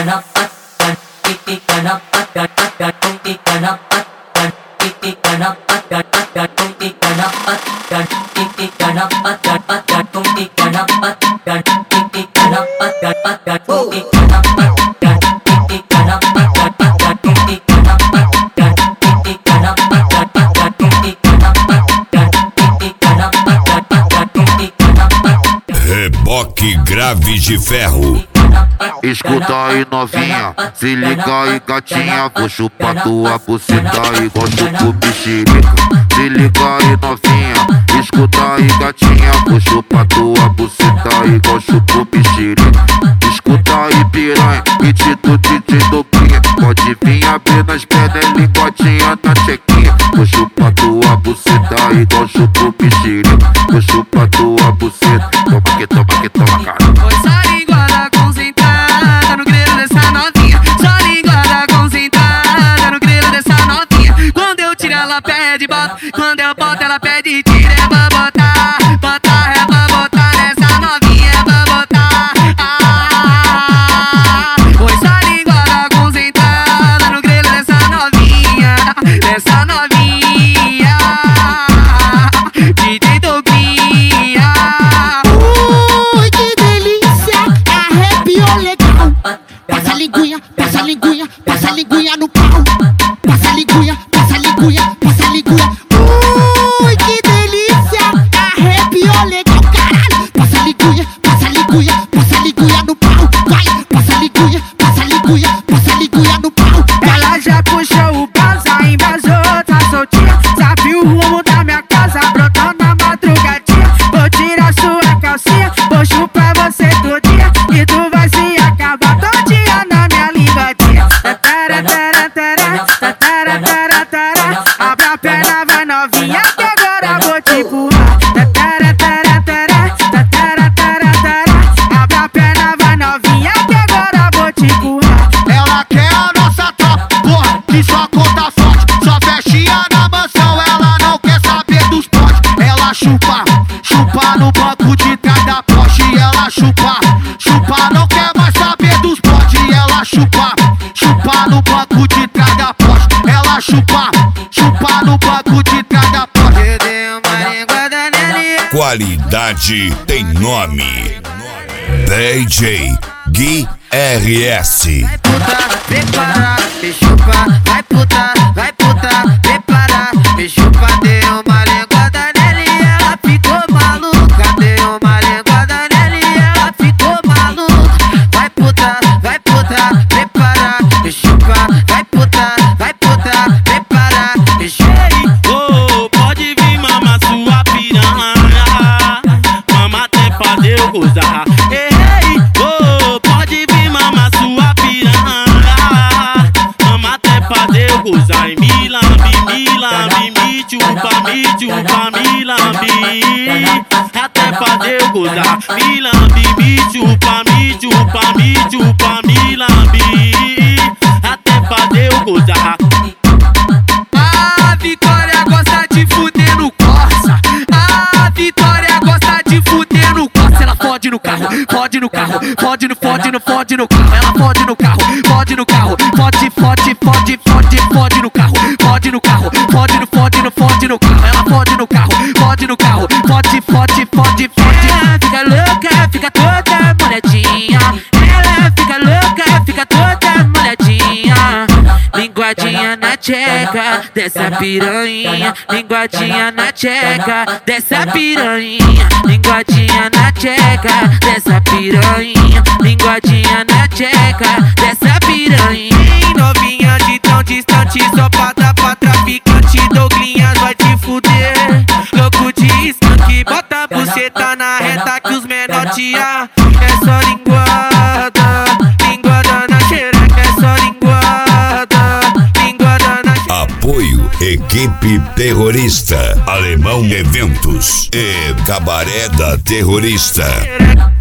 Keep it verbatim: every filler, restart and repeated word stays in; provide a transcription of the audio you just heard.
Reboque grave de ferro. Escuta aí novinha, se liga aí gatinha, vou chupar tua buceta igual chupo mexerica. Se liga aí novinha, escuta aí gatinha, vou chupar tua buceta igual chupo mexerica. Escuta aí piranha, pedido de dobrinha, pode vir abrir nas pernas, linguadinha na chequinha. Vou chupar tua buceta igual chupo mexerica. Vou chupar tua buceta, toma que toma que toma cara. Essa linguada concentrada no grelo dessa novinha. Só linguada concentrada no grelo dessa novinha. Quando eu tiro ela pede bota, quando eu boto ela pede tira. É pra botar, botar, é pra botar nessa novinha, é pra botar. Ah, pois só linguada concentrada no grelo dessa novinha, dessa novinha. D J Doguinha. Ui, que delícia, arrepiou legal. Passa a linguinha, passa a linguinha, passa a linguinha no pau. Passa a linguinha, passa a linguinha, passa a linguinha. Ui, que delícia, arrepiou legal, caralho. Passa a linguinha, passa a linguinha, passa a linguinha no pau. Vai, passa a linguinha, passa a linguinha, passa a linguinha no pau. Ela já puxou o baza, embasou, tá soltinha. Sabe o rumo da minha casa, brotou na madrugadinha. Vou tirar sua calcinha, vou chupar você todinha. E tu vai se acabar todinha na minha linguadinha. Tatara, tara, tara, tatara, tara, tara. Abre a perna, vai novinha, que agora vou te empurrar. Tatara, tara, tara, tatara, tara, tara. Abre a perna, vai novinha, que agora vou te empurrar. Ela quer a nossa tropa, porra, que só conta forte. Só festinha na mansão, ela não quer saber dos potes. Ela chupa, chupa no banco de trás da Porsche. Ela chupa, chupa, não quer mais saber dos potes. Ela chupa, chupa no banco de trás da Porsche. Ela chupa, chupa no banco de trás da Porsche. Eu dei uma linguada nele. Qualidade tem nome. D J Gui R S. Vai puta, prepara, me chupa. Vai puta, vai puta, prepara, me chupa. Dei uma linguada nele e ela ficou maluca. Dei uma linguada nele e ela ficou maluca. Vai puta, vai puta, prepara, me chupa. Vai puta, vai puta, prepara, me chupa. Oh, pode vir mamar sua piranha, mama até fazer eu gozar. Ei, oh, pode vir mamar sua piranha, mama até fazer eu gozar. E me lambe, me lambe, me chupa, me chupa, me lambe, até fazer eu gozar. Me lambe, me chupa, me chupa, me chupa, me lambe, até fazer eu gozar. A Vitória gosta de fuder no Corsa. A Vitória gosta de fuder no Corsa. Ela fode no carro, fode no carro, fode no, fode no, fode no carro. Ela fode no carro, fode no carro, fode, fode, fode, fode, fode no carro, fode no carro, fode no, fode no, fode no carro. Ela fode no carro, fode no carro, fode, fode, fode, fode. Ela fica louca, fica toda molhadinha. Ela fica louca, fica toda molhadinha. Linguadinha na tcheca dessa piranha, linguadinha na tcheca dessa piranha, linguadinha na tcheca dessa piranha, linguadinha na tcheca dessa piranha. Novinha de tão distante, só pra dar pra traficante. Douglinhas vai te fuder, louco de skunk. Bota a buceta na reta que os menor te a. É só linguada, linguada na xereca. É só linguada, linguada na xereca. Apoio Equipe Terrorista, Alemão Eventos e Cabaré da Terrorista.